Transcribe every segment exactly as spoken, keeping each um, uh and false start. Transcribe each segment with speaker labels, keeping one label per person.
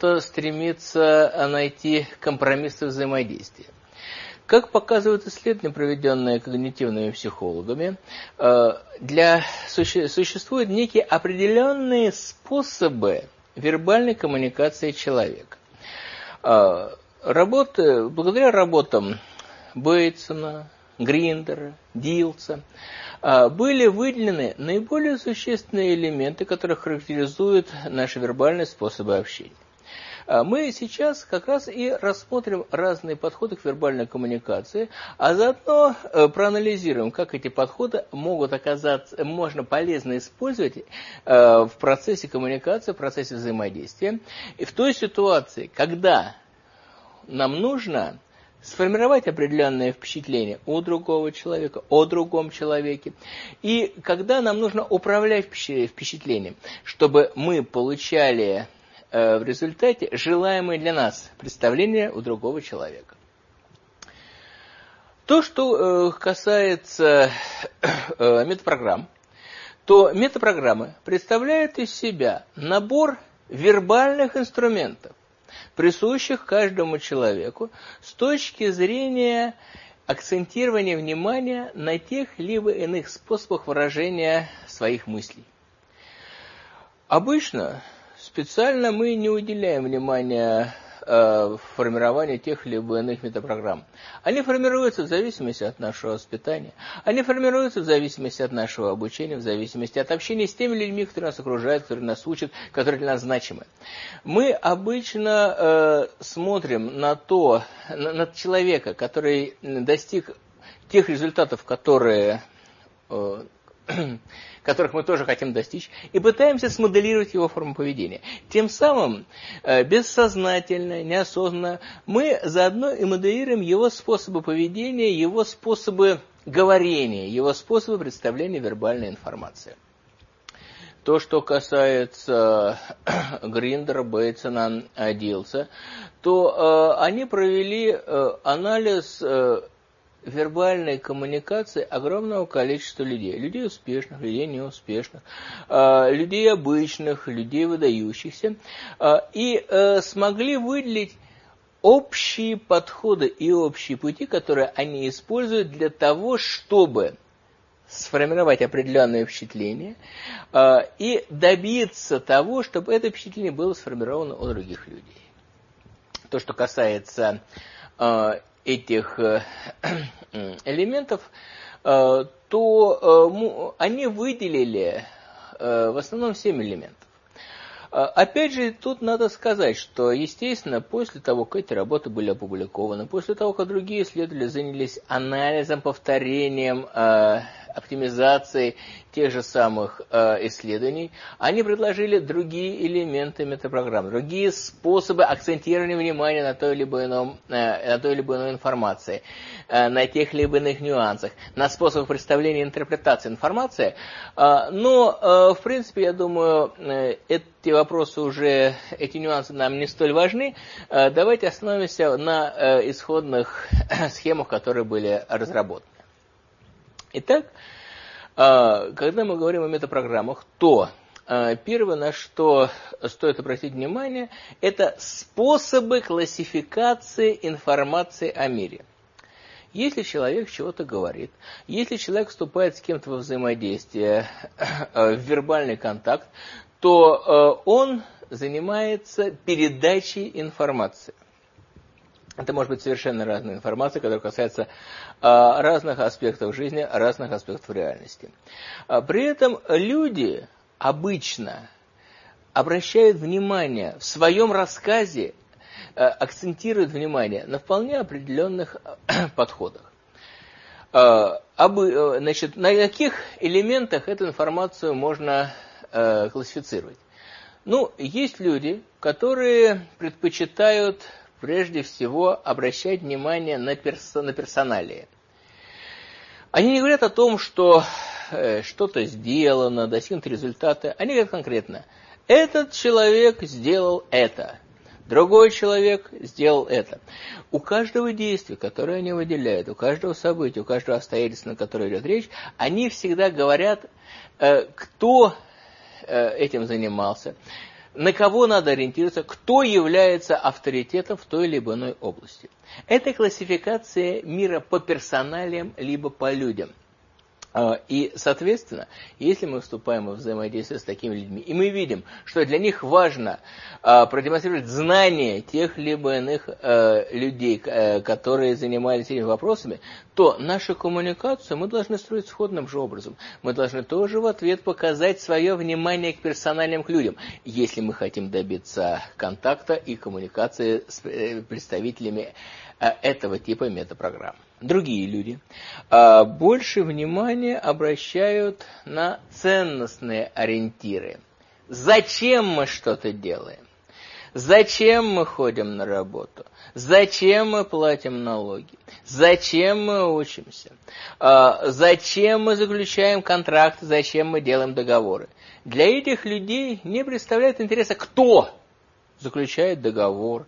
Speaker 1: кто-то стремится найти компромиссы взаимодействия. Как показывают исследования, проведенные когнитивными психологами, для, суще, существуют некие определенные способы вербальной коммуникации человека. Работы, благодаря работам Бейтсона, Гриндера, Дилса были выделены наиболее существенные элементы, которые характеризуют наши вербальные способы общения. Мы сейчас как раз и рассмотрим разные подходы к вербальной коммуникации, а заодно проанализируем, как эти подходы могут оказаться, можно полезно использовать в процессе коммуникации, в процессе взаимодействия. И в той ситуации, когда нам нужно сформировать определенное впечатление у другого человека, о другом человеке, и когда нам нужно управлять впечатлением, чтобы мы получали в результате желаемое для нас представление у другого человека. То, что касается метапрограмм, то метапрограммы представляют из себя набор вербальных инструментов, присущих каждому человеку с точки зрения акцентирования внимания на тех либо иных способах выражения своих мыслей. Обычно специально мы не уделяем внимания э, формированию тех либо иных метапрограмм. Они формируются в зависимости от нашего воспитания, они формируются в зависимости от нашего обучения, в зависимости от общения с теми людьми, которые нас окружают, которые нас учат, которые для нас значимы. Мы обычно э, смотрим на то, на, на человека, который достиг тех результатов, которые... Э, которых мы тоже хотим достичь, и пытаемся смоделировать его форму поведения. Тем самым, бессознательно, неосознанно, мы заодно и моделируем его способы поведения, его способы говорения, его способы представления вербальной информации. То, что касается Гриндера, Бейтсона, Дилса, то э, они провели э, анализ э, вербальной коммуникации огромного количества людей. Людей успешных, людей неуспешных, людей обычных, людей выдающихся. И смогли выделить общие подходы и общие пути, которые они используют для того, чтобы сформировать определенное впечатление и добиться того, чтобы это впечатление было сформировано у других людей. То, что касается этих элементов, то они выделили в основном семь элементов. Опять же, тут надо сказать, что, естественно, после того, как эти работы были опубликованы, после того, как другие исследователи занялись анализом, повторением, оптимизацией тех же самых э, исследований, они предложили другие элементы метапрограмм, другие способы акцентирования внимания на той либо ином, э, на той либо иной информации, э, на тех либо иных нюансах, на способах представления и интерпретации информации. Э, но, э, в принципе, я думаю, э, эти вопросы уже, эти нюансы нам не столь важны. Э, давайте остановимся на э, исходных схемах, которые были разработаны. Итак, когда мы говорим о метапрограммах, то первое, на что стоит обратить внимание, это способы классификации информации о мире. Если человек чего-то говорит, если человек вступает с кем-то во взаимодействие, в вербальный контакт, то он занимается передачей информации. Это может быть совершенно разная информация, которая касается а, разных аспектов жизни, разных аспектов реальности. А, при этом люди обычно обращают внимание, в своем рассказе а, акцентируют внимание на вполне определенных а, подходах. А, обы, значит, на каких элементах эту информацию можно а, классифицировать? Ну, есть люди, которые предпочитают прежде всего обращать внимание на, перс- на персоналии. Они не говорят о том, что э, что-то сделано, достигнут результаты. Они говорят конкретно: этот человек сделал это, другой человек сделал это. У каждого действия, которое они выделяют, у каждого события, у каждого обстоятельства, на которое идет речь, они всегда говорят, э, кто э, этим занимался, на кого надо ориентироваться, кто является авторитетом в той или иной области. Это классификация мира по персоналиям, либо по людям. И, соответственно, если мы вступаем во взаимодействие с такими людьми, и мы видим, что для них важно а, продемонстрировать знания тех либо иных а, людей, а, которые занимались этими вопросами, то нашу коммуникацию мы должны строить сходным же образом. Мы должны тоже в ответ показать свое внимание к персональным к людям, если мы хотим добиться контакта и коммуникации с представителями а, этого типа метапрограмм. Другие люди а, больше внимания обращают на ценностные ориентиры. Зачем мы что-то делаем? Зачем мы ходим на работу? Зачем мы платим налоги? Зачем мы учимся? А, зачем мы заключаем контракты? Зачем мы делаем договоры? Для этих людей не представляет интереса, кто заключает договор,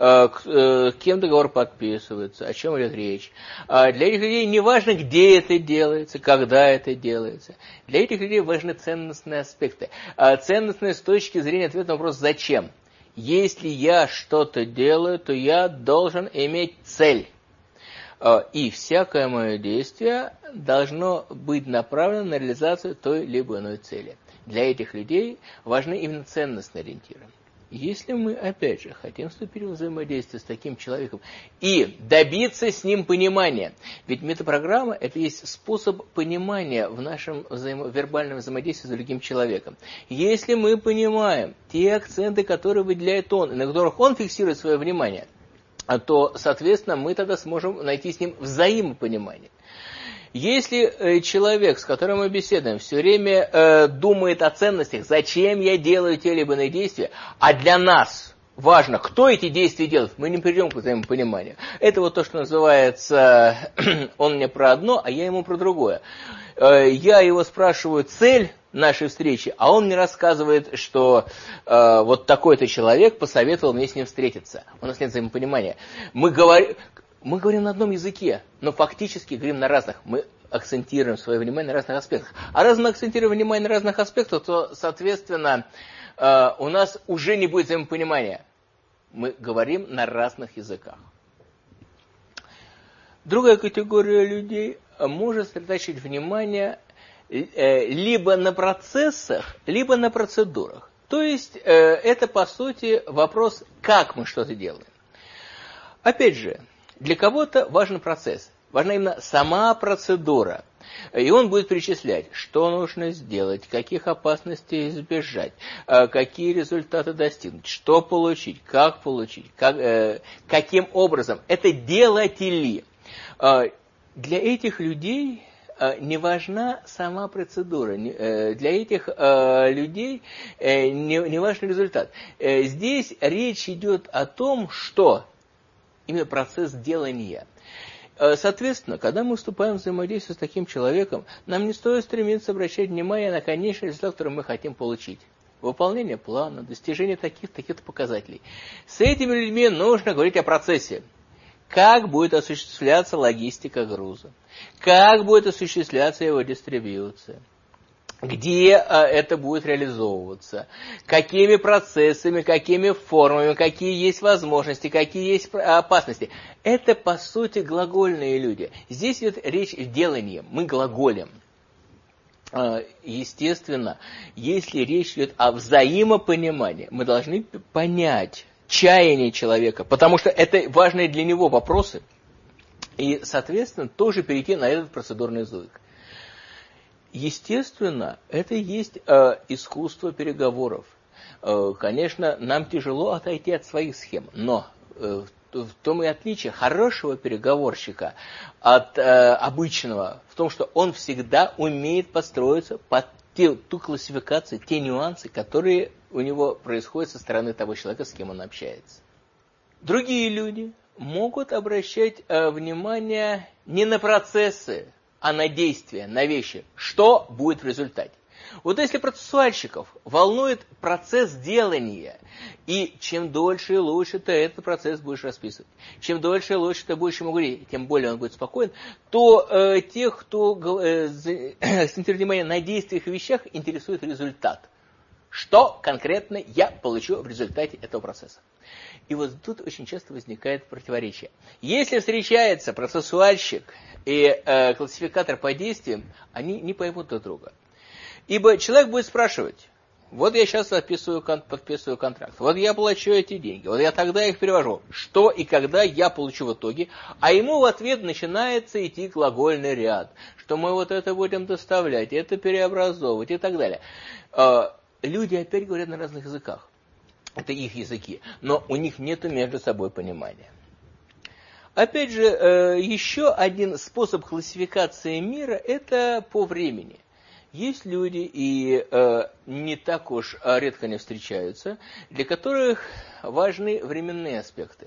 Speaker 1: кем договор подписывается, о чем идет речь. Для этих людей не важно, где это делается, когда это делается. Для этих людей важны ценностные аспекты. Ценностные с точки зрения ответа на вопрос «зачем?». Если я что-то делаю, то я должен иметь цель. И всякое мое действие должно быть направлено на реализацию той либо иной цели. Для этих людей важны именно ценностные ориентиры. Если мы, опять же, хотим вступить в взаимодействие с таким человеком и добиться с ним понимания, ведь метапрограмма – это есть способ понимания в нашем взаимо- вербальном взаимодействии с другим человеком. Если мы понимаем те акценты, которые выделяет он, и на которых он фиксирует свое внимание, то, соответственно, мы тогда сможем найти с ним взаимопонимание. Если э, человек, с которым мы беседуем, все время э, думает о ценностях, зачем я делаю те или иные действия, а для нас важно, кто эти действия делает, мы не придем к взаимопониманию. Это вот то, что называется, он мне про одно, а я ему про другое. Э, я его спрашиваю цель нашей встречи, а он мне рассказывает, что э, вот такой-то человек посоветовал мне с ним встретиться. У нас нет взаимопонимания. Мы говорим... Мы говорим на одном языке, но фактически говорим на разных. Мы акцентируем свое внимание на разных аспектах. А раз мы акцентируем внимание на разных аспектах, то, соответственно, у нас уже не будет взаимопонимания. Мы говорим на разных языках. Другая категория людей может сосредоточить внимание либо на процессах, либо на процедурах. То есть, это, по сути, вопрос, как мы что-то делаем. Опять же, для кого-то важен процесс, важна именно сама процедура. И он будет перечислять, что нужно сделать, каких опасностей избежать, какие результаты достигнуть, что получить, как получить, как, э, каким образом. Это делатели. Для этих людей не важна сама процедура, для этих людей не, не важен результат. Здесь речь идет о том, что именно процесс делания. Соответственно, когда мы вступаем в взаимодействие с таким человеком, нам не стоит стремиться обращать внимание на конечный результат, который мы хотим получить. Выполнение плана, достижение таких-таких показателей. С этими людьми нужно говорить о процессе. Как будет осуществляться логистика груза? Как будет осуществляться его дистрибьюция? Где а, это будет реализовываться, какими процессами, какими формами, какие есть возможности, какие есть опасности. Это, по сути, глагольные люди. Здесь идет речь о делании, мы глаголим. Естественно, если речь идет о взаимопонимании, мы должны понять чаяние человека, потому что это важные для него вопросы, и, соответственно, тоже перейти на этот процедурный язык. Естественно, это и есть э, искусство переговоров. Э, конечно, нам тяжело отойти от своих схем, но э, в том и отличие хорошего переговорщика от э, обычного, в том, что он всегда умеет подстроиться под те, ту классификацию, те нюансы, которые у него происходят со стороны того человека, с кем он общается. Другие люди могут обращать э, внимание не на процессы, а на действия, на вещи. Что будет в результате? Вот если процессуальщиков волнует процесс делания, и чем дольше и лучше ты этот процесс будешь расписывать, чем дольше и лучше ты будешь ему говорить, тем более он будет спокоен, то э, тех, кто э, акцентирует внимание на действиях и вещах, интересует результат. Что конкретно я получу в результате этого процесса. И вот тут очень часто возникает противоречие. Если встречается процессуальщик и э, классификатор по действиям, они не поймут друг друга. Ибо человек будет спрашивать, вот я сейчас подписываю, подписываю контракт, вот я плачу эти деньги, вот я тогда их перевожу, что и когда я получу в итоге, а ему в ответ начинается идти глагольный ряд, что мы вот это будем доставлять, это переобразовывать и так далее. Люди опять говорят на разных языках, это их языки, но у них нет между собой понимания. Опять же, еще один способ классификации мира – это по времени. Есть люди, и э, не так уж редко они встречаются, для которых важны временные аспекты.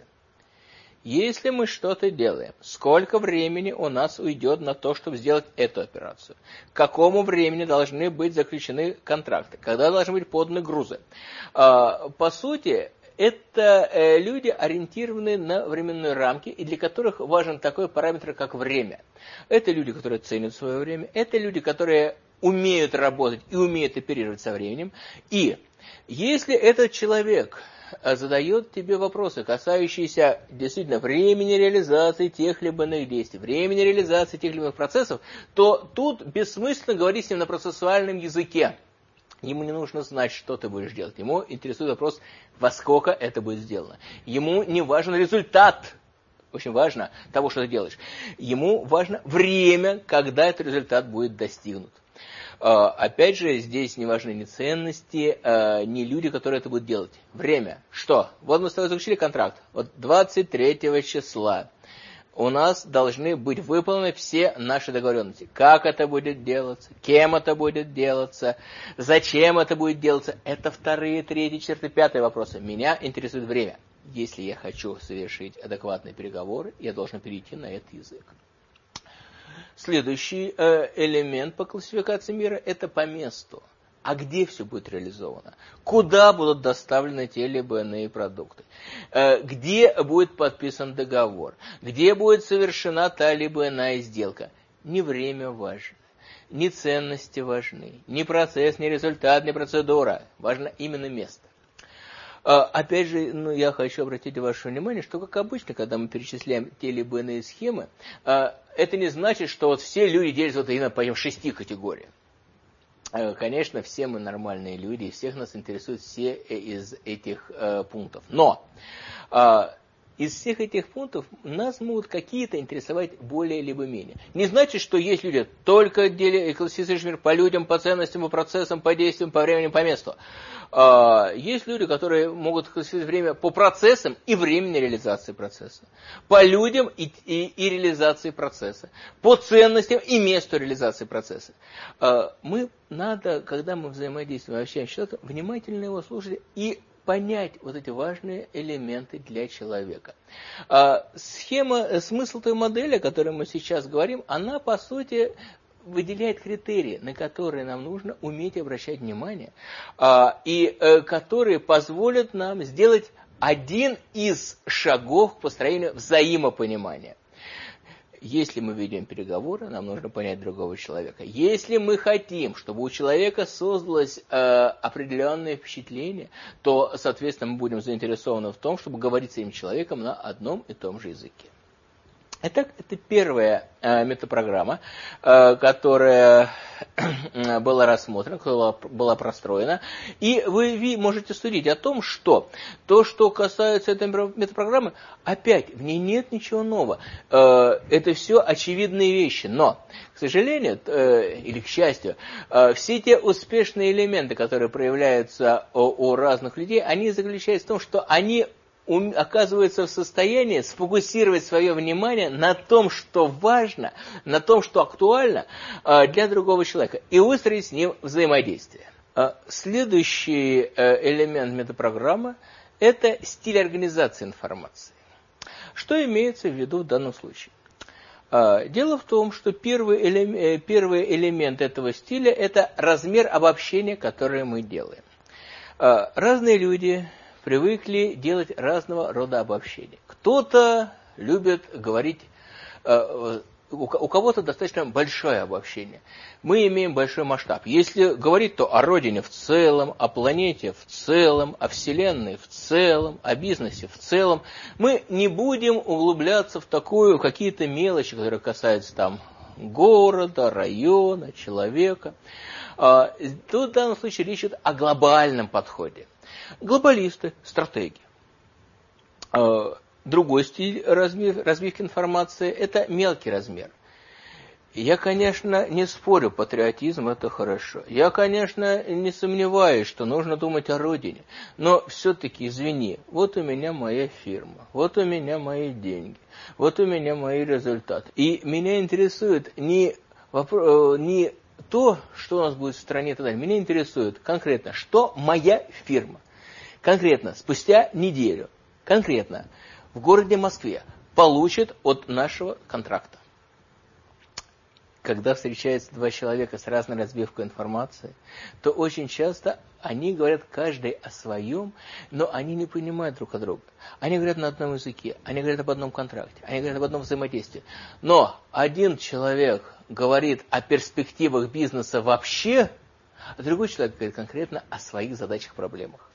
Speaker 1: Если мы что-то делаем, сколько времени у нас уйдет на то, чтобы сделать эту операцию? К какому времени должны быть заключены контракты? Когда должны быть поданы грузы? Э, по сути, это э, люди, ориентированные на временные рамки, и для которых важен такой параметр, как время. Это люди, которые ценят свое время, это люди, которые умеют работать и умеют оперировать со временем. И если этот человек задает тебе вопросы, касающиеся действительно времени реализации тех либо иных действий, времени реализации тех либо иных процессов, то тут бессмысленно говорить с ним на процессуальном языке. Ему не нужно знать, что ты будешь делать. Ему интересует вопрос, во сколько это будет сделано. Ему не важен результат. Очень важно того, что ты делаешь. Ему важно время, когда этот результат будет достигнут. Опять же, здесь не важны ни ценности, ни люди, которые это будут делать. Время. Что? Вот мы с тобой заключили контракт. Вот двадцать третьего числа у нас должны быть выполнены все наши договоренности. Как это будет делаться, кем это будет делаться, зачем это будет делаться. Это вторые, третьи, четвертые, пятые вопросы. Меня интересует время. Если я хочу совершить адекватные переговоры, я должен перейти на этот язык. Следующий э, элемент по классификации мира – это по месту. А где все будет реализовано? Куда будут доставлены те либо иные продукты? Э, где будет подписан договор? Где будет совершена та либо иная сделка? Не время важно, ни ценности важны, ни процесс, ни результат, ни процедура. Важно именно место. Опять же, ну, я хочу обратить ваше внимание, что, как обычно, когда мы перечисляем те либо иные схемы, это не значит, что вот все люди делятся вот именно по шести категориям. Конечно, все мы нормальные люди, и всех нас интересуют все из этих пунктов. Но из всех этих пунктов нас могут какие-то интересовать более либо менее. Не значит, что есть люди, только классифицируешь мир по людям, по ценностям, по процессам, по действиям, по времени, по месту. Есть люди, которые могут классифицировать время по процессам и времени реализации процесса, по людям и, и, и реализации процесса, по ценностям и месту реализации процесса. Мы надо, когда мы взаимодействуем, общаемся с человеком, внимательно его слушать и понять вот эти важные элементы для человека. Схема, смысл той модели, о которой мы сейчас говорим, она по сути выделяет критерии, на которые нам нужно уметь обращать внимание, и которые позволят нам сделать один из шагов к построению взаимопонимания. Если мы ведем переговоры, нам нужно понять другого человека. Если мы хотим, чтобы у человека создалось э, определенное впечатление, то, соответственно, мы будем заинтересованы в том, чтобы говорить с этим человеком на одном и том же языке. Итак, это первая э, метапрограмма, э, которая э, была рассмотрена, которая была простроена. И вы, вы можете судить о том, что то, что касается этой метапрограммы, опять, в ней нет ничего нового. Э, это все очевидные вещи. Но, к сожалению, э, или к счастью, э, все те успешные элементы, которые проявляются у, у разных людей, они заключаются в том, что они оказывается в состоянии сфокусировать свое внимание на том, что важно, на том, что актуально для другого человека, и выстроить с ним взаимодействие. Следующий элемент метапрограммы – это стиль организации информации. Что имеется в виду в данном случае? Дело в том, что первый элемент, первый элемент этого стиля – это размер обобщения, которое мы делаем. Разные люди привыкли делать разного рода обобщения. Кто-то любит говорить, у кого-то достаточно большое обобщение. Мы имеем большой масштаб. Если говорить, то о Родине в целом, о планете в целом, о Вселенной в целом, о бизнесе в целом. Мы не будем углубляться в такую какие-то мелочи, которые касаются там города, района, человека. Тут в данном случае речь идет о глобальном подходе. Глобалисты, стратеги. Другой стиль развивки информации – это мелкий размер. Я, конечно, не спорю, патриотизм – это хорошо. Я, конечно, не сомневаюсь, что нужно думать о родине. Но все-таки, извини, вот у меня моя фирма, вот у меня мои деньги, вот у меня мои результаты. И меня интересует не, вопрос, не то, что у нас будет в стране и так далее. Меня интересует конкретно, что моя фирма. Конкретно, спустя неделю, конкретно, в городе Москве получит от нашего контракта. Когда встречаются два человека с разной разбивкой информации, то очень часто они говорят каждый о своем, но они не понимают друг друга. Они говорят на одном языке, они говорят об одном контракте, они говорят об одном взаимодействии. Но один человек говорит о перспективах бизнеса вообще, а другой человек говорит конкретно о своих задачах, проблемах.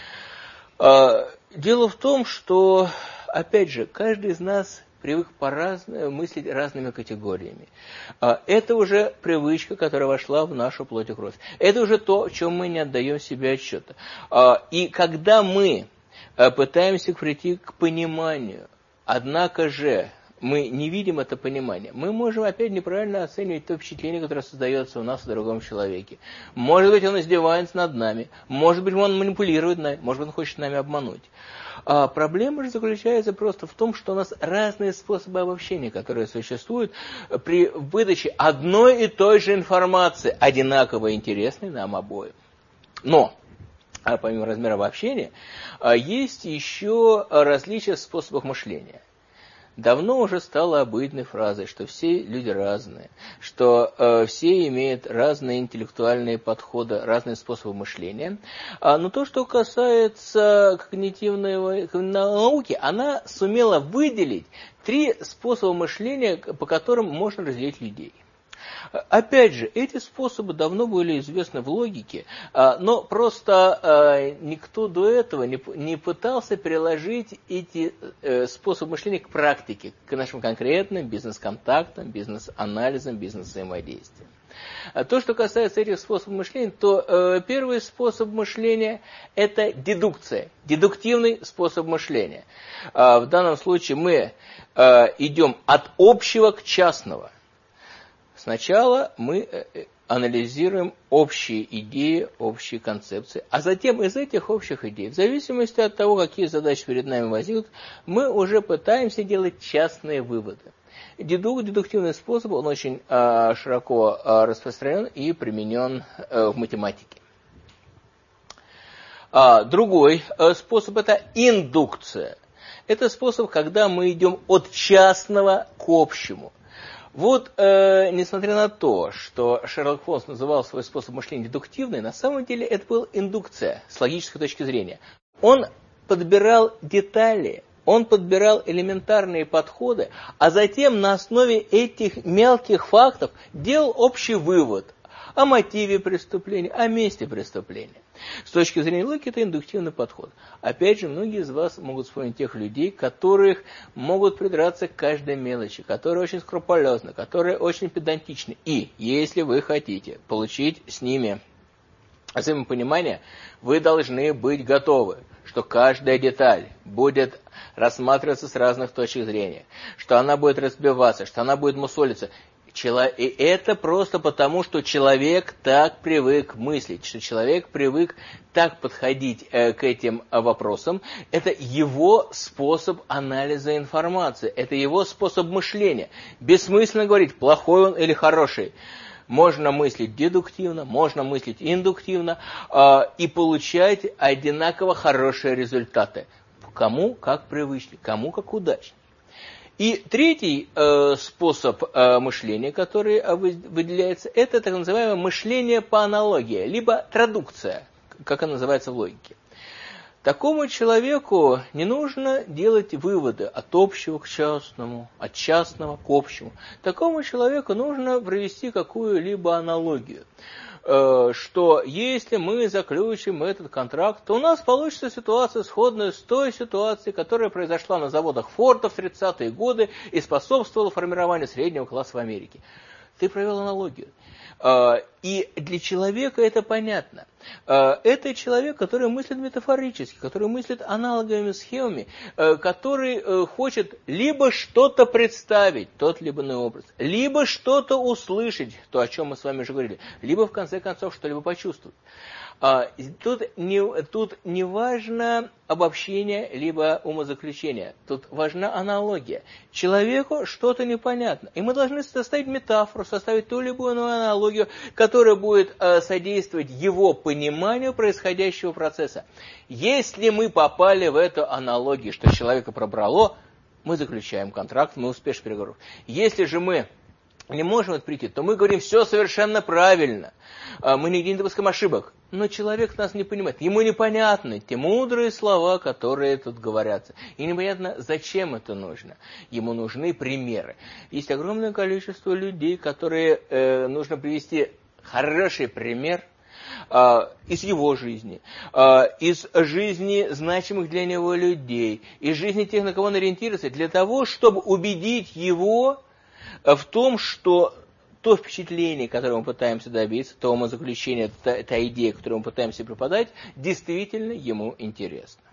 Speaker 1: Дело в том, что, опять же, каждый из нас привык по-разному мыслить разными категориями. Это уже привычка, которая вошла в нашу плоть и кровь. Это уже то, в чем мы не отдаем себе отчета. И когда мы пытаемся прийти к пониманию, однако же мы не видим это понимание, мы можем опять неправильно оценивать то впечатление, которое создается у нас о другом человеке. Может быть, он издевается над нами, может быть, он манипулирует нами, может быть, он хочет нами обмануть. А проблема же заключается просто в том, что у нас разные способы обобщения, которые существуют при выдаче одной и той же информации, одинаково интересной нам обоим. Но помимо размера обобщения, есть еще различия в способах мышления. Давно уже стало обыденной фразой, что все люди разные, что э, все имеют разные интеллектуальные подходы, разные способы мышления. А, но то, что касается когнитивной науки, она сумела выделить три способа мышления, по которым можно разделить людей. Опять же, эти способы давно были известны в логике, но просто никто до этого не пытался переложить эти способы мышления к практике, к нашим конкретным бизнес-контактам, бизнес-анализам, бизнес-взаимодействиям. То, что касается этих способов мышления, то первый способ мышления – это дедукция, дедуктивный способ мышления. В данном случае мы идем от общего к частному. Сначала мы анализируем общие идеи, общие концепции, а затем из этих общих идей, в зависимости от того, какие задачи перед нами возникнут, мы уже пытаемся делать частные выводы. Дедук, дедуктивный способ, он очень а, широко а, распространен и применен а, в математике. А, другой а, способ – это индукция. Это способ, когда мы идем от частного к общему. Вот, э, несмотря на то, что Шерлок Холмс называл свой способ мышления дедуктивный, на самом деле это была индукция с логической точки зрения. Он подбирал детали, он подбирал элементарные подходы, а затем на основе этих мелких фактов делал общий вывод о мотиве преступления, о месте преступления. С точки зрения логики это индуктивный подход. Опять же, многие из вас могут вспомнить тех людей, которых могут придраться к каждой мелочи, которые очень скрупулезны, которые очень педантичны. И если вы хотите получить с ними взаимопонимание, вы должны быть готовы, что каждая деталь будет рассматриваться с разных точек зрения, что она будет разбиваться, что она будет мусолиться. И это просто потому, что человек так привык мыслить, что человек привык так подходить к этим вопросам. Это его способ анализа информации, это его способ мышления. Бессмысленно говорить, плохой он или хороший. Можно мыслить дедуктивно, можно мыслить индуктивно и получать одинаково хорошие результаты. Кому как привычнее, кому как удачнее. И третий э, способ э, мышления, который э, выделяется, это так называемое мышление по аналогии, либо традукция, как оно называется в логике. Такому человеку не нужно делать выводы от общего к частному, от частного к общему. Такому человеку нужно провести какую-либо аналогию, что если мы заключим этот контракт, то у нас получится ситуация, сходная с той ситуацией, которая произошла на заводах Форда в тридцатые годы и способствовала формированию среднего класса в Америке. Ты провел аналогию. И для человека это понятно. Это человек, который мыслит метафорически, который мыслит аналоговыми схемами, который хочет либо что-то представить, тот либо иной образ, либо что-то услышать, то, о чем мы с вами уже говорили, либо, в конце концов, что-либо почувствовать. Тут не, тут не важно обобщение, либо умозаключение. Тут важна аналогия. Человеку что-то непонятно. И мы должны составить метафору, составить ту либо иную аналогию, которая будет содействовать его пониманию происходящего процесса. Если мы попали в эту аналогию, что человека пробрало, мы заключаем контракт, мы успешны в переговорах. Если же мы не можем это прийти, то мы говорим, все совершенно правильно, мы нигде не допускаем ошибок. Но человек нас не понимает, ему непонятны те мудрые слова, которые тут говорятся. И непонятно, зачем это нужно. Ему нужны примеры. Есть огромное количество людей, которые э, нужно привести хороший пример э, из его жизни, э, из жизни значимых для него людей, из жизни тех, на кого он ориентируется, для того, чтобы убедить его в том, что то впечатление, которое мы пытаемся добиться, то умозаключение, та, та идея, которую мы пытаемся преподать, действительно ему интересна.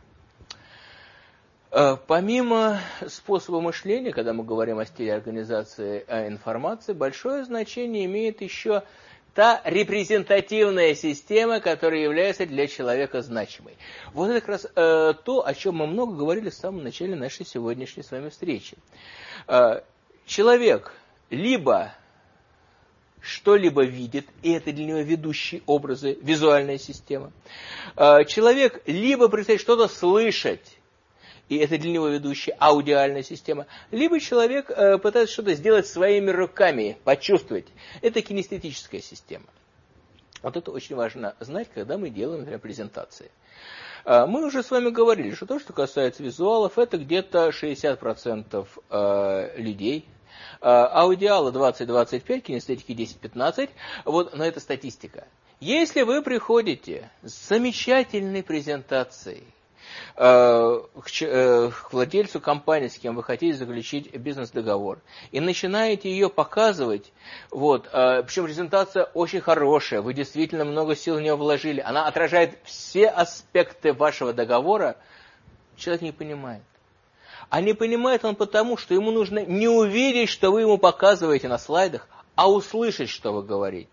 Speaker 1: Помимо способа мышления, когда мы говорим о стиле организации информации, большое значение имеет еще та репрезентативная система, которая является для человека значимой. Вот это как раз э, то, о чем мы много говорили в самом начале нашей сегодняшней с вами встречи. Э, человек либо что-либо видит, и это для него ведущие образы, визуальная система. Человек либо предстоит что-то слышать, и это для него ведущая аудиальная система, либо человек пытается что-то сделать своими руками, почувствовать. Это кинестетическая система. Вот это очень важно знать, когда мы делаем, например, презентации. Мы уже с вами говорили, что то, что касается визуалов, это где-то шестьдесят процентов людей, аудиалы двадцать-двадцать пять, кинестетики десять-пятнадцать, вот, но это статистика. Если вы приходите с замечательной презентацией э, к, э, к владельцу компании, с кем вы хотите заключить бизнес-договор, и начинаете ее показывать, вот, э, причем презентация очень хорошая, вы действительно много сил в нее вложили, она отражает все аспекты вашего договора, человек не понимает. А не понимает он потому, что ему нужно не увидеть, что вы ему показываете на слайдах, а услышать, что вы говорите.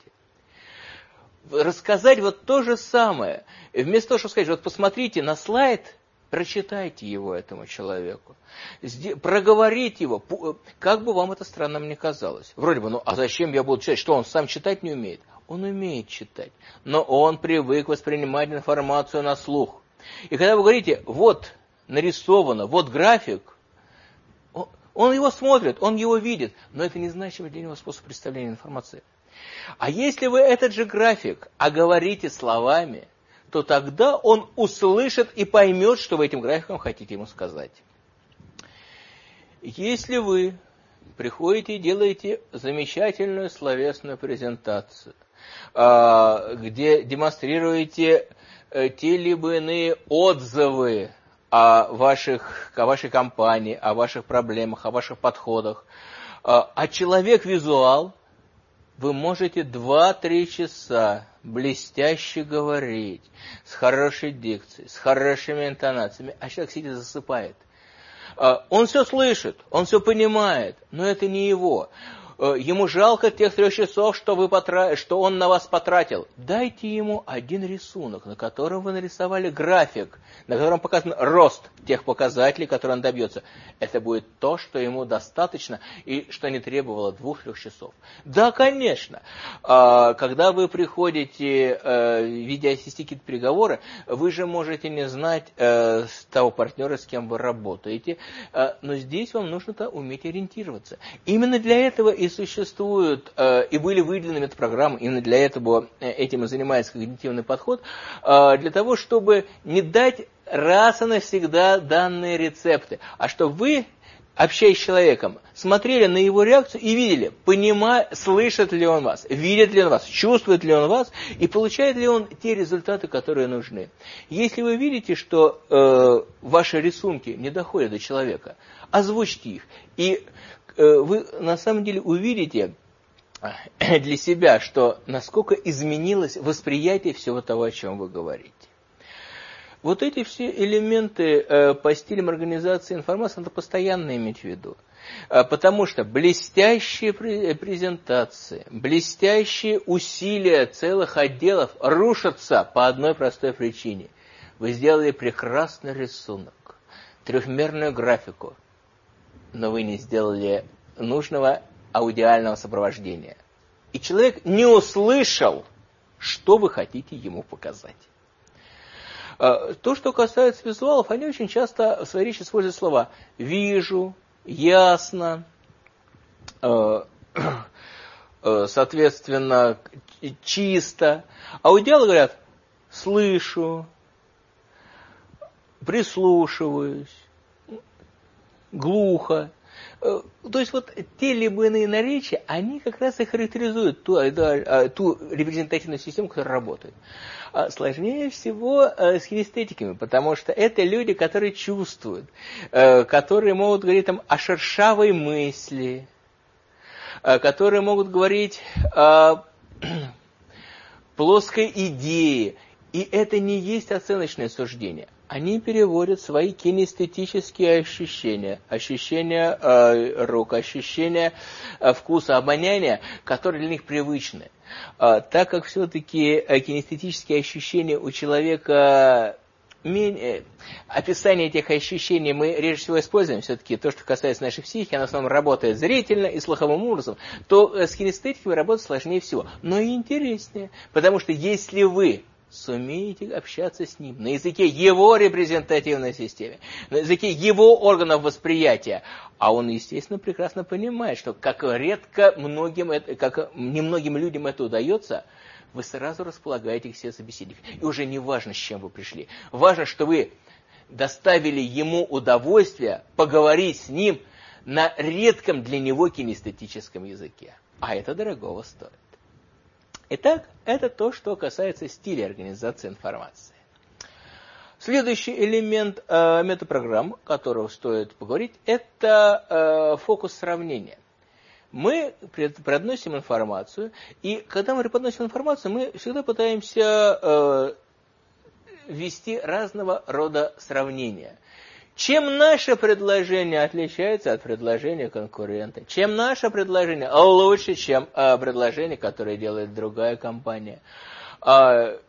Speaker 1: Рассказать вот то же самое. Вместо того, чтобы сказать, вот посмотрите на слайд, прочитайте его этому человеку. Проговорите его. Как бы вам это странным ни казалось. Вроде бы, ну а зачем я буду читать? Что, он сам читать не умеет? Он умеет читать. Но он привык воспринимать информацию на слух. И когда вы говорите, вот нарисовано, вот график, он его смотрит, он его видит, но это незначимый для него способ представления информации. А если вы этот же график оговорите словами, то тогда он услышит и поймет, что вы этим графиком хотите ему сказать. Если вы приходите и делаете замечательную словесную презентацию, где демонстрируете те либо иные отзывы о, ваших, о вашей компании, о ваших проблемах, о ваших подходах. А человек-визуал, вы можете два-три часа блестяще говорить, с хорошей дикцией, с хорошими интонациями, а человек сидит и засыпает. Он все слышит, он все понимает, но это не его. Ему жалко тех трех часов, что, вы потра... что он на вас потратил. Дайте ему один рисунок, на котором вы нарисовали график, на котором показан рост тех показателей, которые он добьется. Это будет то, что ему достаточно и что не требовало двух-трех часов. Да, конечно. Когда вы приходите, ведя какие-то переговоры, вы же можете не знать того партнера, с кем вы работаете, но здесь вам нужно уметь ориентироваться. Именно для этого и существуют, и были выделены метапрограммы, именно для этого этим и занимается когнитивный подход, для того, чтобы не дать раз и навсегда данные рецепты. А чтобы вы, общаясь с человеком, смотрели на его реакцию и видели, понимая, слышит ли он вас, видит ли он вас, чувствует ли он вас и получает ли он те результаты, которые нужны. Если вы видите, что э, ваши рисунки не доходят до человека, озвучьте их. И э, вы на самом деле увидите для себя, что насколько изменилось восприятие всего того, о чем вы говорите. Вот эти все элементы э, по стилям организации информации надо постоянно иметь в виду. Э, потому что блестящие презентации, блестящие усилия целых отделов рушатся по одной простой причине. Вы сделали прекрасный рисунок, трехмерную графику, но вы не сделали нужного аудиального сопровождения. И человек не услышал, что вы хотите ему показать. То, что касается визуалов, они очень часто в своей речи используют слова «вижу», «ясно», соответственно, «чисто». Аудиалы говорят «слышу», «прислушиваюсь», «глухо». То есть вот те либо иные наречия, они как раз и характеризуют ту, да, ту репрезентативную систему, которая работает. Сложнее всего с кинестетиками, потому что это люди, которые чувствуют, которые могут говорить там о шершавой мысли, которые могут говорить о плоской идее. И это не есть оценочное суждение. Они переводят свои кинестетические ощущения, ощущения э, рук, ощущения э, вкуса, обоняния, которые для них привычны. Э, так как все-таки э, кинестетические ощущения у человека, менее, описание этих ощущений мы реже всего используем, все-таки то, что касается нашей психики, оно в основном работает зрительно и слуховым образом, то э, с кинестетикой работать сложнее всего, но и интереснее, потому что если вы сумеете общаться с ним на языке его репрезентативной системы, на языке его органов восприятия. А он, естественно, прекрасно понимает, что как редко многим, как немногим людям это удается, вы сразу располагаете к себе собеседника. И уже не важно, с чем вы пришли. Важно, что вы доставили ему удовольствие поговорить с ним на редком для него кинестетическом языке. А это дорогого стоит. Итак, это то, что касается стиля организации информации. Следующий элемент э, метапрограмм, о котором стоит поговорить, это э, фокус сравнения. Мы преподносим информацию, и когда мы преподносим информацию, мы всегда пытаемся э, ввести разного рода сравнения. Чем наше предложение отличается от предложения конкурента? Чем наше предложение лучше, чем а, предложение, которое делает другая компания? А,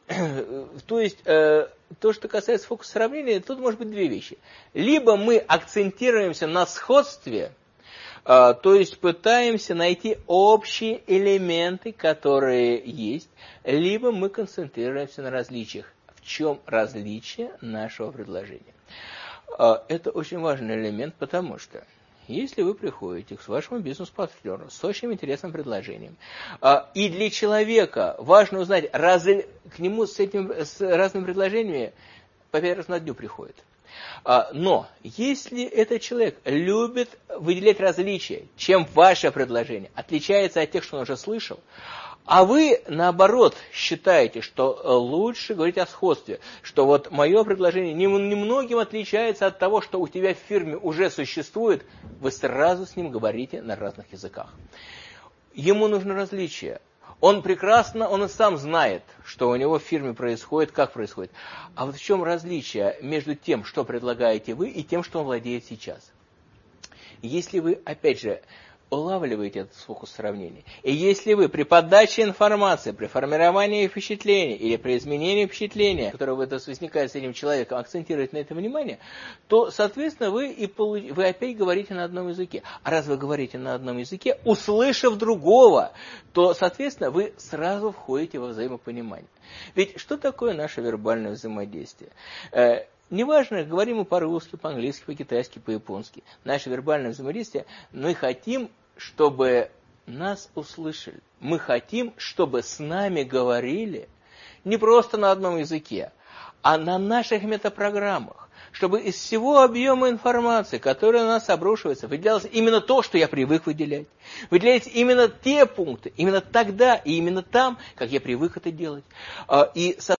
Speaker 1: то есть, а, то, что касается фокуса сравнения, тут может быть две вещи. Либо мы акцентируемся на сходстве, а, то есть пытаемся найти общие элементы, которые есть, либо мы концентрируемся на различиях. В чем различие нашего предложения? Это очень важный элемент, потому что если вы приходите к вашему бизнес-партнеру с очень интересным предложением, и для человека важно узнать, разве к нему с этим с разными предложениями по пять раз на дню приходит. Но если этот человек любит выделять различия, чем ваше предложение отличается от тех, что он уже слышал, а вы, наоборот, считаете, что лучше говорить о сходстве, что вот мое предложение немногим отличается от того, что у тебя в фирме уже существует, вы сразу с ним говорите на разных языках. Ему нужно различие. Он прекрасно, он и сам знает, что у него в фирме происходит, как происходит. А вот в чем различие между тем, что предлагаете вы, и тем, что он владеет сейчас? Если вы, опять же, улавливаете этот фокус сравнения. И если вы при подаче информации, при формировании впечатления или при изменении впечатления, которое возникает с этим человеком, акцентируете на это внимание, то, соответственно, вы, и получ... вы опять говорите на одном языке. А раз вы говорите на одном языке, услышав другого, то, соответственно, вы сразу входите во взаимопонимание. Ведь что такое наше вербальное взаимодействие? Неважно, говорим мы по-русски, по-английски, по-китайски, по-японски. Наше вербальное взаимодействие, мы хотим, чтобы нас услышали. Мы хотим, чтобы с нами говорили не просто на одном языке, а на наших метапрограммах, чтобы из всего объема информации, которая на нас обрушивается, выделялось именно то, что я привык выделять. Выделяются именно те пункты, именно тогда и именно там, как я привык это делать. И